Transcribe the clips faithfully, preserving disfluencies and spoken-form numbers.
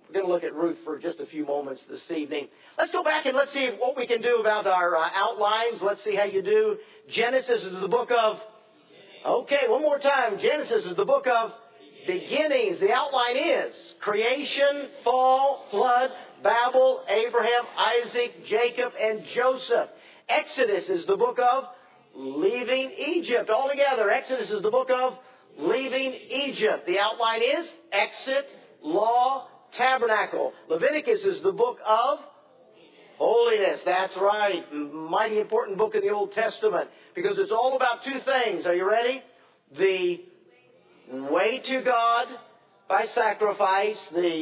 We're going to look at Ruth for just a few moments this evening. Let's go back and let's see what we can do about our uh, outlines. Let's see how you do. Genesis is the book of... Okay, one more time. Genesis is the book of beginnings. The outline is creation, fall, flood, Babel, Abraham, Isaac, Jacob, and Joseph. Exodus is the book of leaving Egypt. Altogether, Exodus is the book of leaving Egypt. The outline is exit, law, tabernacle. Leviticus is the book of holiness. That's right. Mighty important book in the Old Testament because it's all about two things. Are you ready? The way to God by sacrifice. The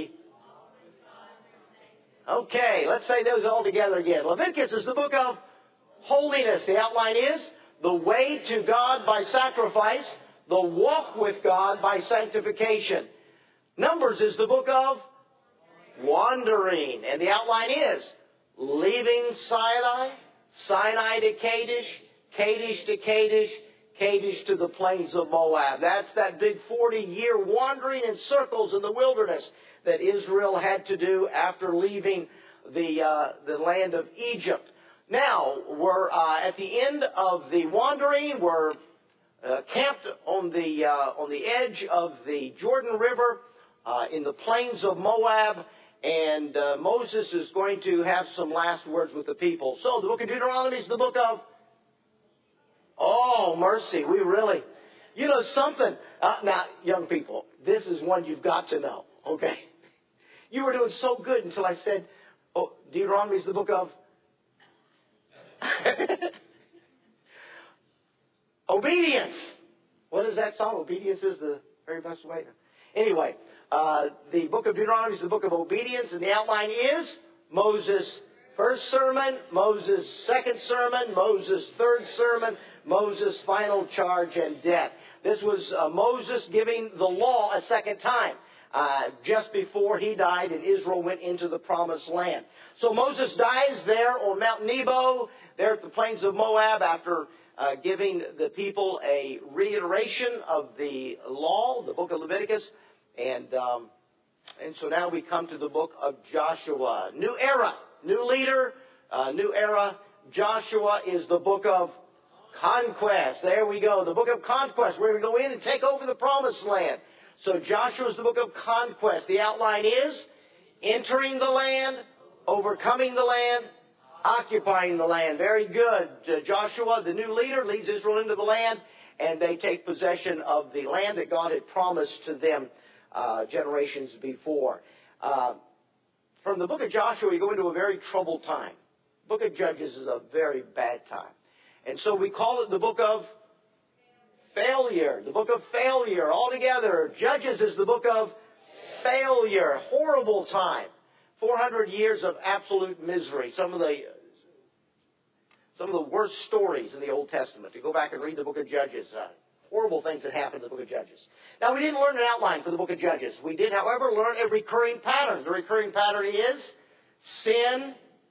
Okay, let's say those all together again. Leviticus is the book of holiness. The outline is the way to God by sacrifice. The walk with God by sanctification. Numbers is the book of wandering. And the outline is leaving Sinai, Sinai to Kadesh, Kadesh to Kadesh, Kadesh to the plains of Moab. That's that big forty-year wandering in circles in the wilderness that Israel had to do after leaving the uh, the land of Egypt. Now, we're uh, at the end of the wandering. We're uh, camped on the uh, on the edge of the Jordan River uh, in the plains of Moab. And uh, Moses is going to have some last words with the people. So the book of Deuteronomy is the book of... Oh, mercy. We really... You know something. Uh, now, young people, this is one you've got to know. Okay? You were doing so good until I said, oh, Deuteronomy is the book of... Obedience. What is that song? Obedience is the very best way. Anyway... Uh, the book of Deuteronomy is the book of obedience, and the outline is Moses' first sermon, Moses' second sermon, Moses' third sermon, Moses' final charge and death. This was uh, Moses giving the law a second time, uh, just before he died and Israel went into the promised land. So Moses dies there on Mount Nebo, there at the plains of Moab, after uh, giving the people a reiteration of the law, the book of Leviticus. And um, and so now we come to the book of Joshua. New era, new leader, uh, new era. Joshua is the book of conquest. There we go, the book of conquest. We're going to go in and take over the promised land. So Joshua is the book of conquest. The outline is entering the land, overcoming the land, occupying the land. Very good. Uh, Joshua, the new leader, leads Israel into the land, and they take possession of the land that God had promised to them Uh, generations before. Uh, from the book of Joshua, we go into a very troubled time. The book of Judges is a very bad time. And so we call it the book of failure. The book of failure altogether. Judges is the book of failure. Horrible time. four hundred years of absolute misery. Some of the some of the worst stories in the Old Testament. To go back and read the book of Judges. Uh, Horrible things that happened in the book of Judges. Now, we didn't learn an outline for the book of Judges. We did, however, learn a recurring pattern. The recurring pattern is sin.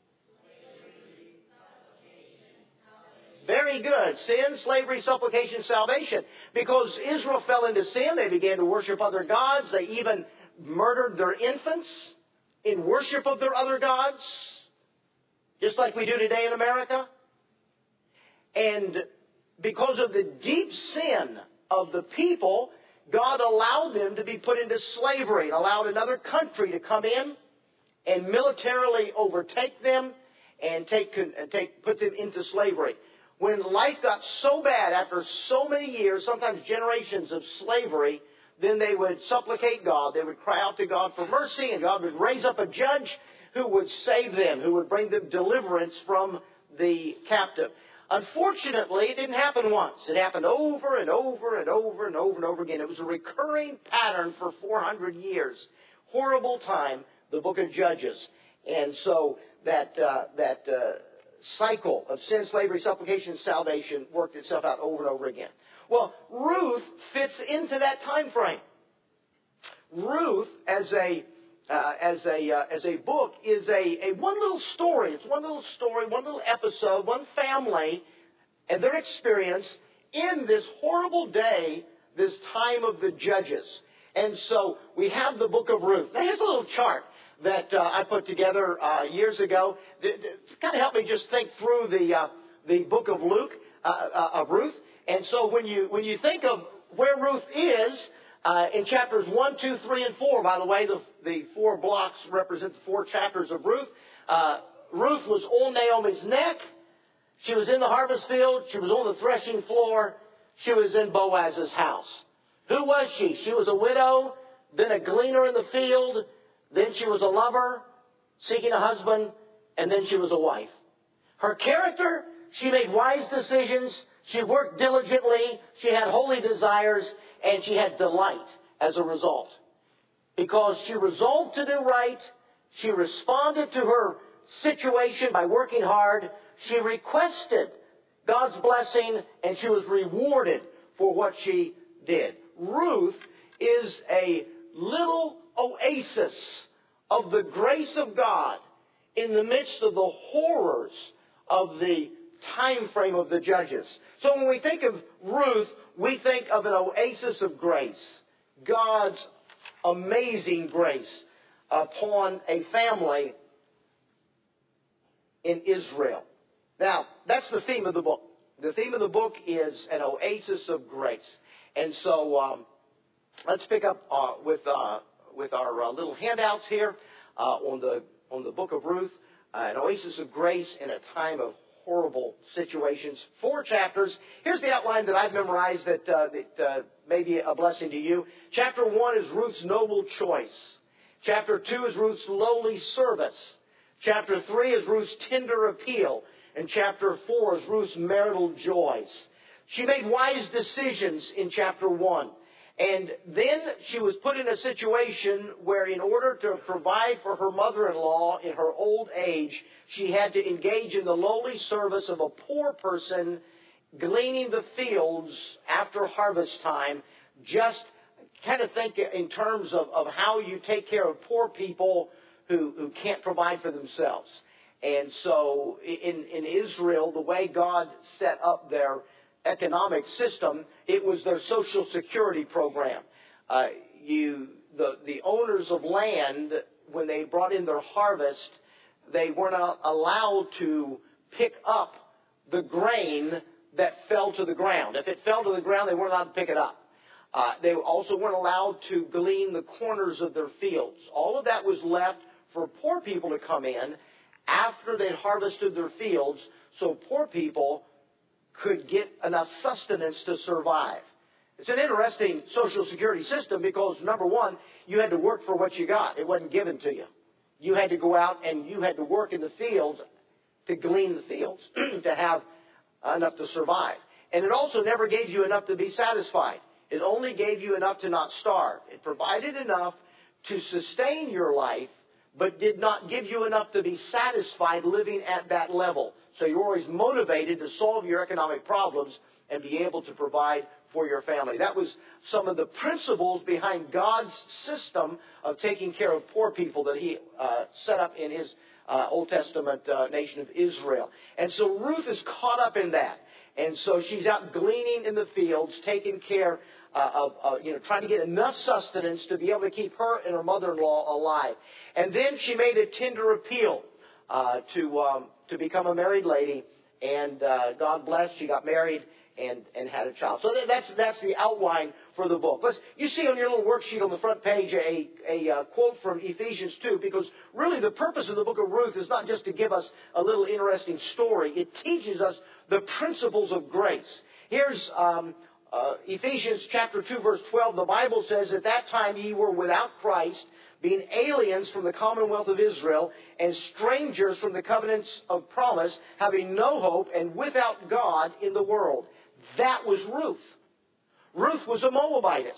Very good. Sin, slavery, supplication, salvation. Because Israel fell into sin, they began to worship other gods. They even murdered their infants in worship of their other gods. Just like we do today in America. And because of the deep sin of the people, God allowed them to be put into slavery and allowed another country to come in and militarily overtake them and take, take, put them into slavery. When life got so bad after so many years, sometimes generations of slavery, then they would supplicate God. They would cry out to God for mercy, and God would raise up a judge who would save them, who would bring them deliverance from the captive. Unfortunately, it didn't happen once. It happened over and over and over and over and over again. It was a recurring pattern for four hundred years. Horrible time, the book of Judges. And so that uh, that uh, cycle of sin, slavery, supplication, and salvation worked itself out over and over again. Well, Ruth fits into that time frame. Ruth, as a Uh, as a uh, as a book, is a, a one little story. It's one little story, one little episode, one family, and their experience in this horrible day, this time of the Judges. And so we have the book of Ruth. Now here's a little chart. that uh, I put together uh, years ago to, to kind of help me just think through the uh, the book of Luke, uh, uh, of Ruth. And so when you when you think of where Ruth is uh, in chapters one, two, three, and four, by the way, the the four blocks represent the four chapters of Ruth. Uh, Ruth was on Naomi's neck. She was in the harvest field. She was on the threshing floor. She was in Boaz's house. Who was she? She was a widow, then a gleaner in the field, then she was a lover, seeking a husband, and then she was a wife. Her character, she made wise decisions, she worked diligently, she had holy desires, and she had delight as a result. Because she resolved to do right, she responded to her situation by working hard, she requested God's blessing, and she was rewarded for what she did. Ruth is a little oasis of the grace of God in the midst of the horrors of the time frame of the Judges. So when we think of Ruth, we think of an oasis of grace. God's amazing grace upon a family in Israel. Now, that's the theme of the book. The theme of the book is an oasis of grace. And so um, let's pick up uh, with uh, with our uh, little handouts here uh, on the on the book of Ruth, uh, an oasis of grace in a time of horrible situations. Four chapters. Here's the outline that I've memorized that, uh, that uh, may be a blessing to you. Chapter one is Ruth's noble choice. Chapter two is Ruth's lowly service. Chapter three is Ruth's tender appeal. And chapter four is Ruth's marital joys. She made wise decisions in chapter one. And then she was put in a situation where in order to provide for her mother-in-law in her old age, she had to engage in the lowly service of a poor person gleaning the fields after harvest time. Just kind of think in terms of, of how you take care of poor people who, who can't provide for themselves. And so in, in Israel, the way God set up their economic system, it was their social security program. Uh, you, the, the owners of land, when they brought in their harvest, they were not allowed to pick up the grain that fell to the ground. If it fell to the ground, they weren't allowed to pick it up. Uh, they also weren't allowed to glean the corners of their fields. All of that was left for poor people to come in after they'd harvested their fields, so poor people could get enough sustenance to survive. It's an interesting social security system because, number one, you had to work for what you got. It wasn't given to you. You had to go out and you had to work in the fields to glean the fields to have enough to survive. And it also never gave you enough to be satisfied. It only gave you enough to not starve. It provided enough to sustain your life, but did not give you enough to be satisfied living at that level. So you're always motivated to solve your economic problems and be able to provide for your family. That was some of the principles behind God's system of taking care of poor people that He uh, set up in His uh, Old Testament uh, nation of Israel. And so Ruth is caught up in that. And so she's out gleaning in the fields, taking care uh, of, uh, you know, trying to get enough sustenance to be able to keep her and her mother-in-law alive. And then she made a tender appeal uh, to um, to become a married lady. And uh, God blessed, she got married and, and had a child. So that's that's the outline for the book. Let's, you see on your little worksheet on the front page a, a uh, quote from Ephesians two, because really the purpose of the book of Ruth is not just to give us a little interesting story. It teaches us the principles of grace. Here's um, uh, Ephesians chapter two, verse twelve. The Bible says, "At that time ye were without Christ, being aliens from the commonwealth of Israel, and strangers from the covenants of promise, having no hope, and without God in the world." That was Ruth. Ruth was a Moabitess.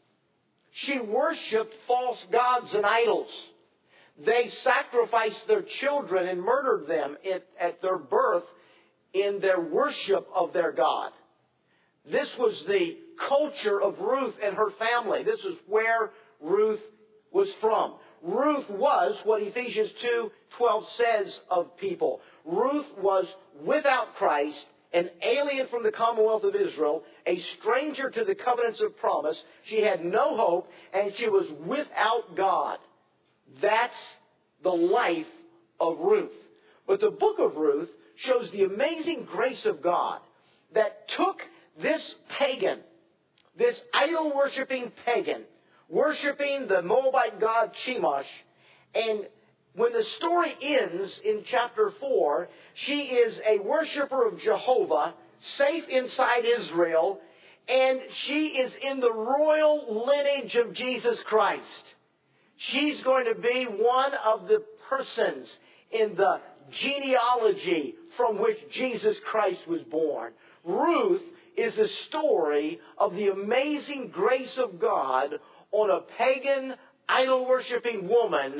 She worshipped false gods and idols. They sacrificed their children and murdered them at, at their birth in their worship of their God. This was the culture of Ruth and her family. This is where Ruth was from. Ruth was what Ephesians two twelve says of people. Ruth was without Christ, an alien from the commonwealth of Israel, a stranger to the covenants of promise. She had no hope, and she was without God. That's the life of Ruth. But the book of Ruth shows the amazing grace of God that took this pagan, this idol-worshiping pagan, worshiping the Moabite god Chemosh, and when the story ends in chapter four, she is a worshiper of Jehovah, safe inside Israel, and she is in the royal lineage of Jesus Christ. She's going to be one of the persons in the genealogy from which Jesus Christ was born. Ruth is a story of the amazing grace of God on a pagan, idol-worshiping woman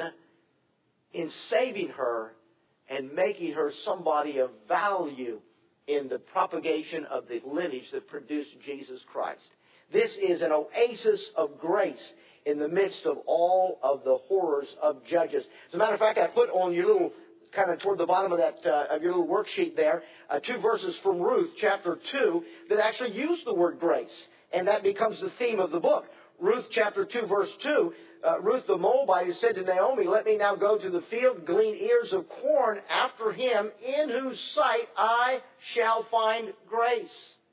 in saving her and making her somebody of value in the propagation of the lineage that produced Jesus Christ. This is an oasis of grace in the midst of all of the horrors of Judges. As a matter of fact, I put on your little, kind of toward the bottom of that uh, of your little worksheet there, uh, two verses from Ruth, chapter two, that actually use the word grace. And that becomes the theme of the book. Ruth chapter two, verse two, uh, Ruth the Moabite said to Naomi, "Let me now go to the field, glean ears of corn after him, in whose sight I shall find grace."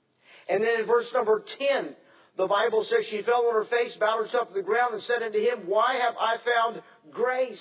And then in verse number ten, the Bible says, "She fell on her face, bowed herself to the ground, and said unto him, Why have I found grace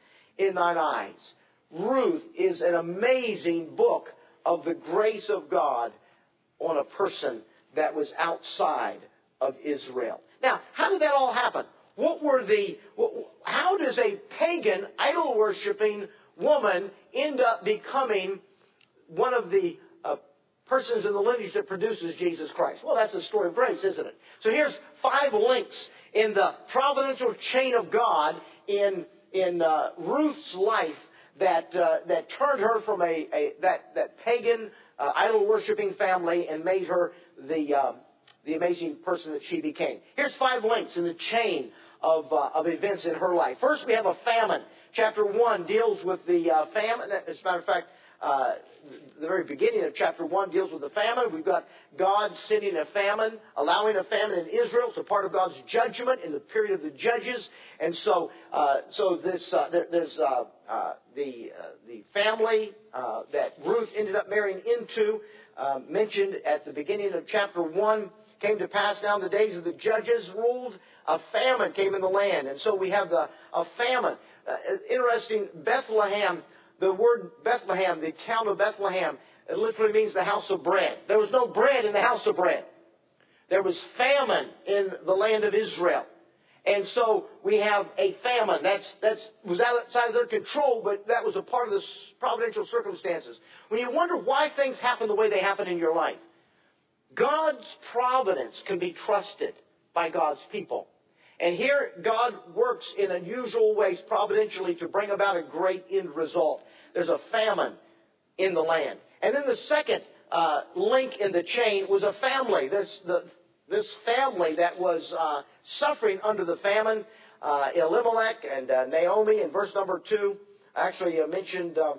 in thine eyes?" Ruth is an amazing book of the grace of God on a person that was outside of Israel. Now, how did that all happen? What were the, how does a pagan, idol-worshiping woman end up becoming one of the uh, persons in the lineage that produces Jesus Christ? Well, that's the story of grace, isn't it? So here's five links in the providential chain of God in, in uh, Ruth's life that, uh, that turned her from a, a that, that pagan, uh, idol-worshiping family and made her the, uh, the amazing person that she became. Here's five links in the chain of, uh, of events in her life. First, we have a famine. Chapter one deals with the uh, famine. As a matter of fact, uh, the very beginning of chapter one deals with the famine. We've got God sending a famine, allowing a famine in Israel. It's a part of God's judgment in the period of the Judges. And so, uh, so this uh, there, there's uh, uh, the uh, the family uh, that Ruth ended up marrying into, uh, mentioned at the beginning of chapter one. Came to pass now in the days of the Judges ruled, a famine came in the land. And so we have the a famine. Uh, interesting, Bethlehem, the word Bethlehem, the town of Bethlehem, it literally means the house of bread. There was no bread in the house of bread. There was famine in the land of Israel. And so we have a famine. That's, that's was outside of their control, but that was a part of the providential circumstances. When you wonder why things happen the way they happen in your life, God's providence can be trusted by God's people. And here God works in unusual ways providentially to bring about a great end result. There's a famine in the land. And then the second uh, link in the chain was a family. This, the, this family that was uh, suffering under the famine, uh, Elimelech and uh, Naomi in verse number two, actually uh, mentioned uh,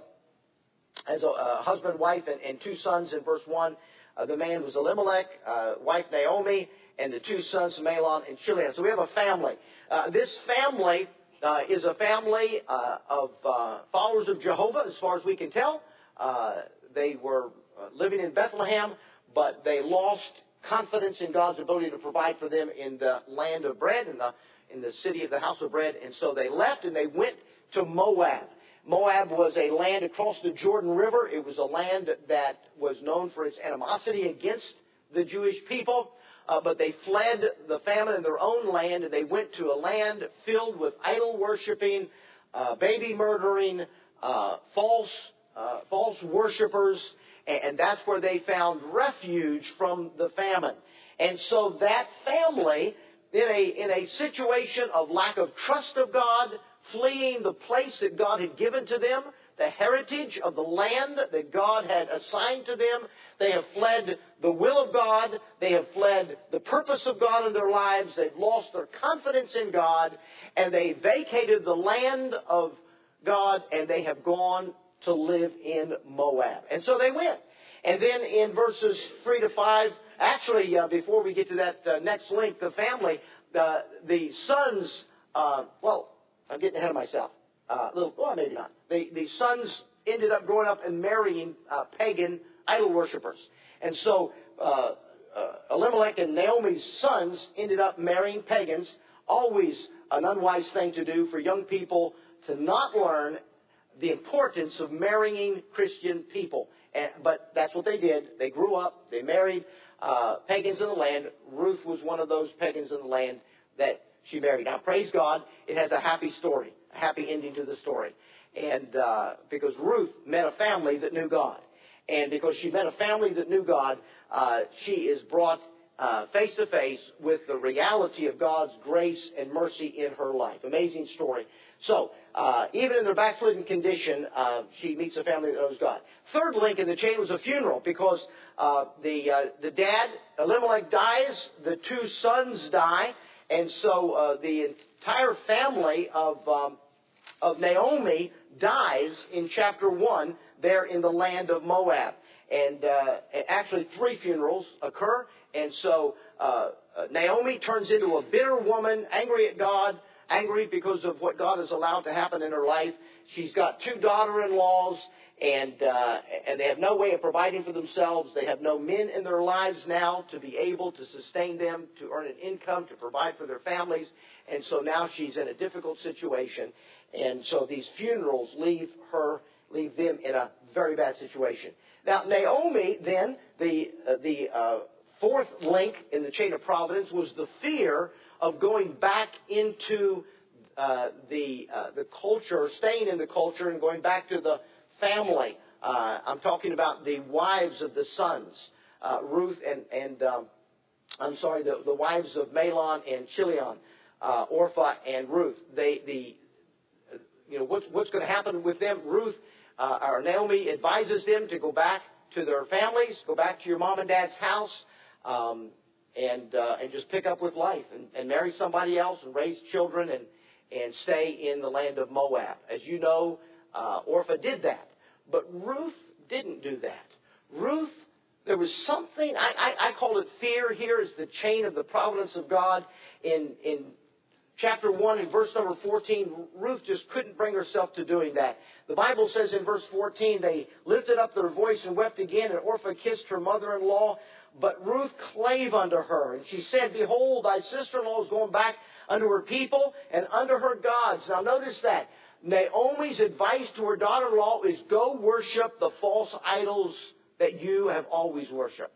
as a, a husband, wife, and, and two sons in verse one. Uh, the man was Elimelech, uh, wife Naomi, and the two sons, Mahlon and Chilion. So we have a family. Uh, this family uh, is a family uh, of uh, followers of Jehovah, as far as we can tell. Uh, they were uh, living in Bethlehem, but they lost confidence in God's ability to provide for them in the land of bread, in the, in the city of the house of bread. And so they left and they went to Moab. Moab was a land across the Jordan River. It was a land that was known for its animosity against the Jewish people. Uh, but they fled the famine in their own land, and they went to a land filled with idol-worshiping, uh, baby-murdering, uh, false uh, false worshipers, and, and that's where they found refuge from the famine. And so that family, in a in a situation of lack of trust of God, fleeing the place that God had given to them, the heritage of the land that God had assigned to them. They have fled the will of God. They have fled the purpose of God in their lives. They've lost their confidence in God. And they vacated the land of God, and they have gone to live in Moab. And so they went. And then in verses three to five, actually, uh, before we get to that uh, next link, the family, uh, the sons, uh, well, I'm getting ahead of myself. uh, little, well, maybe not. The, the sons ended up growing up and marrying uh, pagan idol worshippers. And so uh, uh, Elimelech and Naomi's sons ended up marrying pagans. Always an unwise thing to do for young people to not learn the importance of marrying Christian people. And, but that's what they did. They grew up. They married uh, pagans in the land. Ruth was one of those pagans in the land that she married. Now, praise God, it has a happy story, a happy ending to the story. And uh, because Ruth met a family that knew God. And because she met a family that knew God, uh, she is brought uh, face to face with the reality of God's grace and mercy in her life. Amazing story. So, uh, even in their backslidden condition, uh, she meets a family that knows God. Third link in the chain was a funeral because uh, the uh, the dad, Elimelech, dies, the two sons die, and so uh, the entire family of um, of Naomi dies in chapter one there in the land of Moab. And uh, actually three funerals occur, and so uh, Naomi turns into a bitter woman, angry at God, angry because of what God has allowed to happen in her life. She's got two daughter-in-laws, and uh, and they have no way of providing for themselves. They have no men in their lives now to be able to sustain them, to earn an income, to provide for their families. And so now she's in a difficult situation. And so these funerals leave her, leave them in a very bad situation. Now, Naomi, then, the uh, the uh, fourth link in the chain of providence was the fear of going back into uh, the uh, the culture, staying in the culture and going back to the family. Uh, I'm talking about the wives of the sons, uh, Ruth and, and um, I'm sorry, the, the wives of Mahlon and Chilion, uh, Orpah and Ruth. They, the, you know, what's, what's going to happen with them? Ruth, uh, or Naomi advises them to go back to their families, go back to your mom and dad's house, um, and uh, and just pick up with life and, and marry somebody else and raise children and and stay in the land of Moab. As you know, uh, Orpah did that, but Ruth didn't do that. Ruth, there was something, I, I, I call it fear. Here is the chain of the providence of God. In in chapter one and verse number fourteen, Ruth just couldn't bring herself to doing that. The Bible says in verse fourteen, they lifted up their voice and wept again, and Orpah kissed her mother-in-law. But Ruth clave unto her, and she said, Behold, thy sister-in-law is going back unto her people and unto her gods. Now notice that. Naomi's advice to her daughter-in-law is go worship the false idols that you have always worshipped.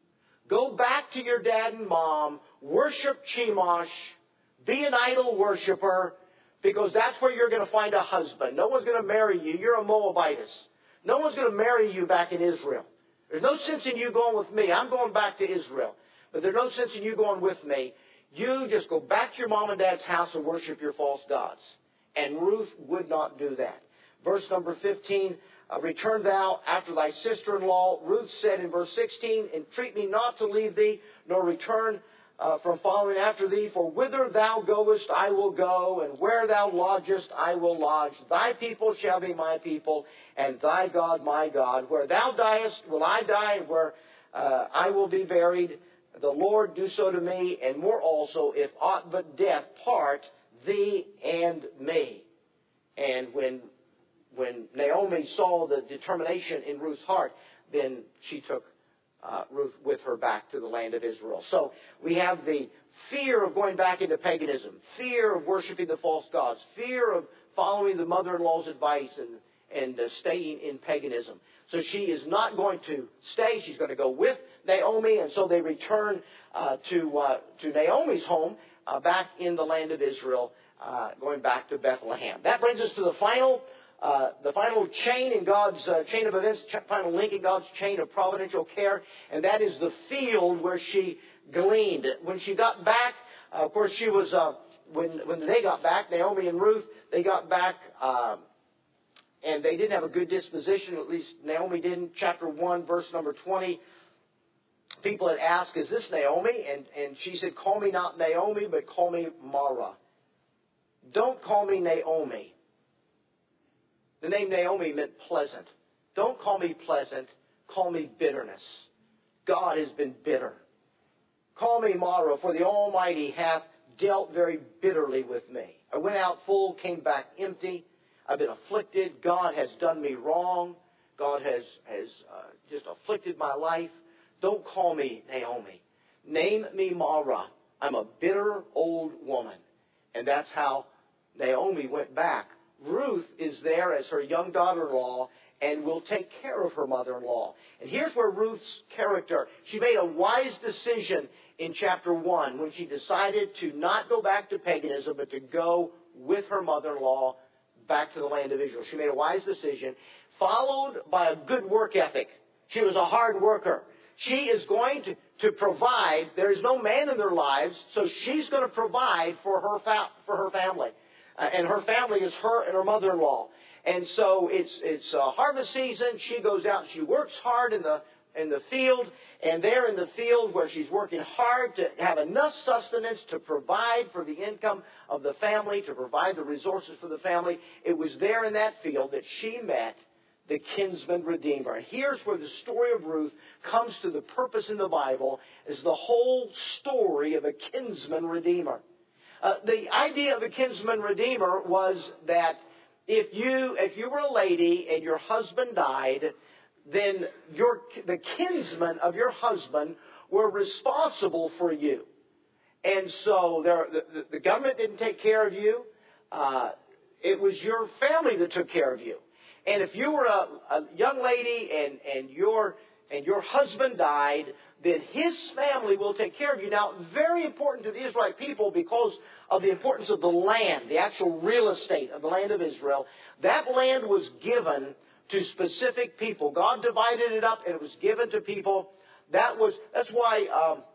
Go back to your dad and mom, worship Chemosh, be an idol worshiper, because that's where you're going to find a husband. No one's going to marry you. You're a Moabitess. No one's going to marry you back in Israel. There's no sense in you going with me. I'm going back to Israel. But there's no sense in you going with me. You just go back to your mom and dad's house and worship your false gods. And Ruth would not do that. Verse number fifteen, uh, Return thou after thy sister-in-law. Ruth said in verse sixteen, Entreat me not to leave thee, nor return uh, from following after thee. For whither thou goest, I will go, and where thou lodgest, I will lodge. Thy people shall be my people, and thy God my God. Where thou diest, will I die, and where uh, I will be buried. The Lord do so to me, and more also, if aught but death part thee and me. And when when Naomi saw the determination in Ruth's heart, then she took uh, Ruth with her back to the land of Israel. So we have the fear of going back into paganism, fear of worshiping the false gods, fear of following the mother-in-law's advice and, and uh, staying in paganism. So she is not going to stay. She's going to go with Naomi, and so they return uh, to uh, to Naomi's home uh, back in the land of Israel, uh, going back to Bethlehem. That brings us to the final uh, the final chain in God's uh, chain of events, ch- final link in God's chain of providential care, and that is the field where she gleaned. When she got back, uh, of course, she was uh, when when they got back, Naomi and Ruth, they got back. Uh, And they didn't have a good disposition, at least Naomi didn't. Chapter one, verse number twenty, people had asked, is this Naomi? And, and she said, call me not Naomi, but call me Mara. Don't call me Naomi. The name Naomi meant pleasant. Don't call me pleasant. Call me bitterness. God has been bitter. Call me Mara, for the Almighty hath dealt very bitterly with me. I went out full, came back empty. I've been afflicted. God has done me wrong. God has, has uh, just afflicted my life. Don't call me Naomi. Name me Mara. I'm a bitter old woman. And that's how Naomi went back. Ruth is there as her young daughter-in-law and will take care of her mother-in-law. And here's where Ruth's character, she made a wise decision in chapter one when she decided to not go back to paganism, but to go with her mother-in-law back to the land of Israel. She made a wise decision, followed by a good work ethic. She was a hard worker. She is going to, to provide. There is no man in their lives, so she's going to provide for her fa- for her family. Uh, and her family is her and her mother-in-law. And so it's it's uh, harvest season. She goes out and she works hard in the in the field. And there in the field where she's working hard to have enough sustenance to provide for the income of the family, to provide the resources for the family, it was there in that field that she met the kinsman redeemer. And here's where the story of Ruth comes to the purpose in the Bible, is the whole story of a kinsman redeemer. Uh, the idea of a kinsman redeemer was that if you if you were a lady and your husband died, then your the kinsmen of your husband were responsible for you. And so there, the, the government didn't take care of you. Uh, it was your family that took care of you. And if you were a, a young lady and, and your and your husband died, then his family will take care of you. Now, very important to the Israelite people because of the importance of the land, the actual real estate of the land of Israel. That land was given to specific people. God divided it up and it was given to people. That was that's why um,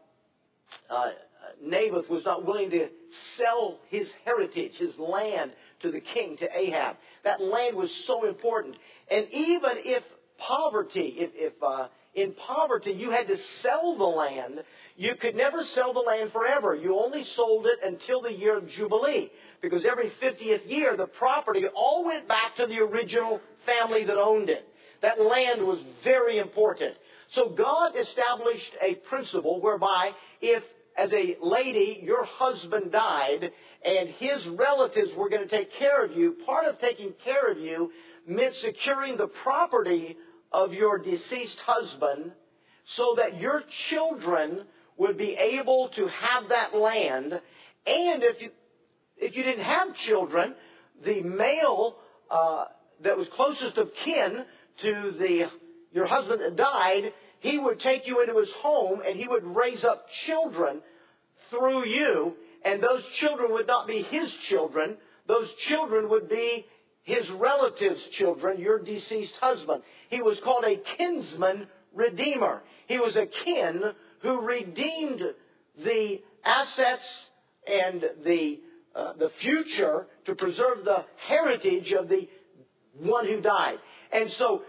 uh, Naboth was not willing to sell his heritage, his land, to the king, to Ahab. That land was so important. And even if poverty, if, if uh, in poverty you had to sell the land, you could never sell the land forever. You only sold it until the year of Jubilee. Because every fiftieth year, the property all went back to the original family that owned it. That land was very important. So God established a principle whereby if, as a lady, your husband died and his relatives were going to take care of you, part of taking care of you meant securing the property of your deceased husband so that your children would be able to have that land. And if you if you didn't have children, the male uh, that was closest of kin to the your husband that died, he would take you into his home and he would raise up children through you, and those children would not be his children. Those children would be his relatives' children, your deceased husband. He was called a kinsman redeemer. He was a kin who redeemed the assets and the uh, the future to preserve the heritage of the one who died. And so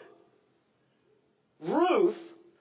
Ruth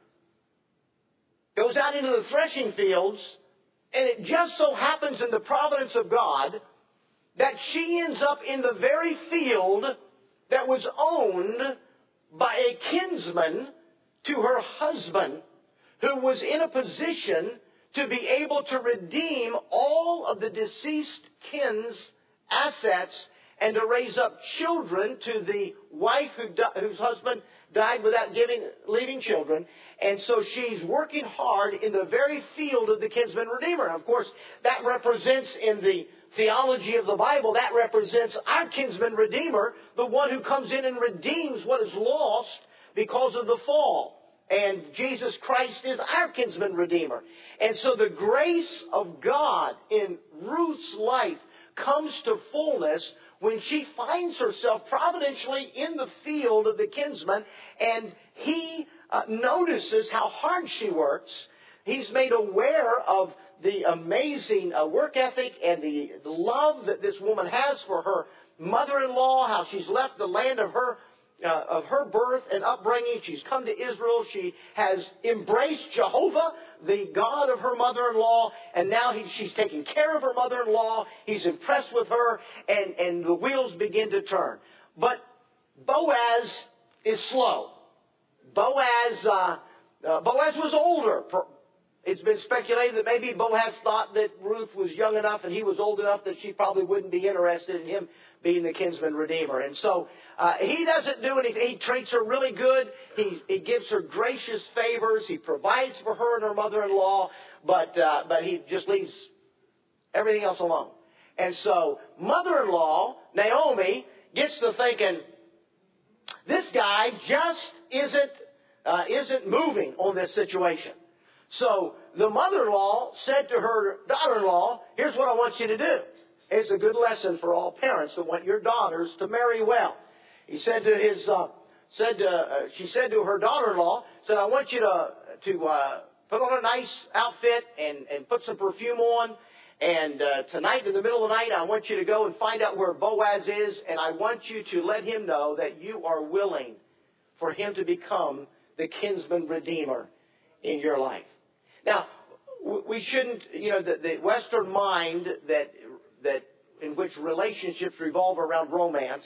goes out into the threshing fields, and it just so happens in the providence of God that she ends up in the very field that was owned by a kinsman to her husband, who was in a position to be able to redeem all of the deceased kin's assets and to raise up children to the wife who di- whose husband died without giving, leaving children. And so she's working hard in the very field of the kinsman redeemer. And of course, that represents in the theology of the Bible, that represents our kinsman redeemer, the one who comes in and redeems what is lost because of the fall. And Jesus Christ is our kinsman redeemer. And so the grace of God in Ruth's life comes to fullness when she finds herself providentially in the field of the kinsman, and he uh, notices how hard she works. He's made aware of the amazing uh, work ethic and the, the love that this woman has for her mother-in-law, how she's left the land of her uh, of her birth and upbringing. She's come to Israel. She has embraced Jehovah, the God of her mother-in-law, and now he, she's taking care of her mother-in-law. He's impressed with her, and, and the wheels begin to turn. But Boaz is slow. Boaz, uh, uh, Boaz was older. it's been speculated that maybe Boaz thought that Ruth was young enough and he was old enough that she probably wouldn't be interested in him being the kinsman redeemer. And so uh, he doesn't do anything. He treats her really good. He, he gives her gracious favors. He provides for her and her mother-in-law, but uh, but he just leaves everything else alone. And so mother-in-law, Naomi, gets to thinking, this guy just isn't uh, isn't moving on this situation. So the mother-in-law said to her daughter-in-law, here's what I want you to do. It's a good lesson for all parents that want your daughters to marry well. He said to his, uh, said to, uh, she said to her daughter-in-law, said, I want you to to uh, put on a nice outfit and and put some perfume on. And uh, tonight, in the middle of the night, I want you to go and find out where Boaz is, and I want you to let him know that you are willing for him to become the kinsman redeemer in your life. Now, we shouldn't, you know, the, the Western mind that that in which relationships revolve around romance,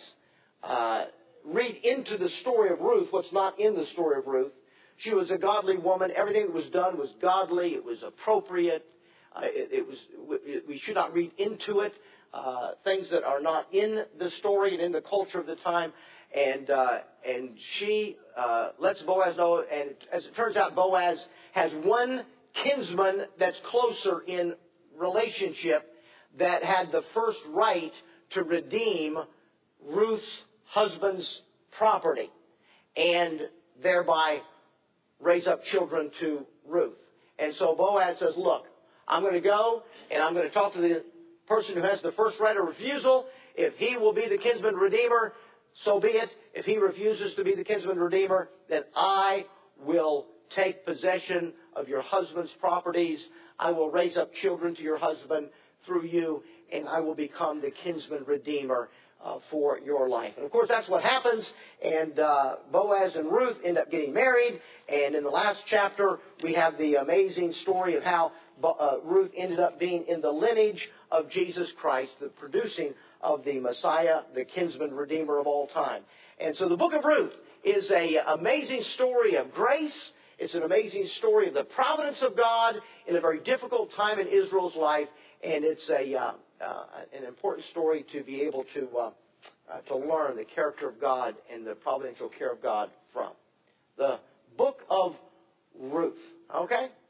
uh, read into the story of Ruth what's not in the story of Ruth. She was a godly woman. Everything that was done was godly. It was appropriate. Uh, it, it was. We should not read into it uh, things that are not in the story and in the culture of the time. And uh, and she uh, lets Boaz know. And as it turns out, Boaz has one kinsman that's closer in relationship that had the first right to redeem Ruth's husband's property and thereby raise up children to Ruth. And so Boaz says, look, I'm going to go and I'm going to talk to the person who has the first right of refusal. If he will be the kinsman redeemer, so be it. If he refuses to be the kinsman redeemer, then I will take possession of your husband's properties. I will raise up children to your husband through you, and I will become the kinsman redeemer uh, for your life. And of course, that's what happens. And uh, Boaz and Ruth end up getting married. And in the last chapter, we have the amazing story of how uh, Ruth ended up being in the lineage of Jesus Christ, the producing of the Messiah, the kinsman redeemer of all time. And so the book of Ruth is an amazing story of grace. It's an amazing story of the providence of God in a very difficult time in Israel's life. And it's a uh, uh, an important story to be able to uh, uh, to learn the character of God and the providential care of God from. The book of Ruth. Okay?